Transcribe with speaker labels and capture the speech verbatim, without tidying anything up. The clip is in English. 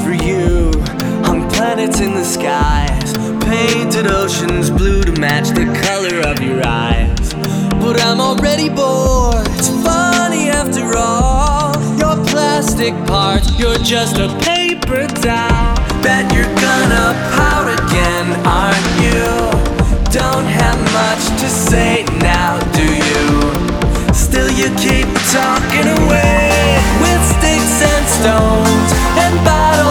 Speaker 1: for you on planets in the skies, painted oceans blue to match the color of your eyes. But I'm already bored, it's funny after all. Your plastic parts, you're just a paper doll. Bet you're gonna pout again, aren't you? Don't have much to say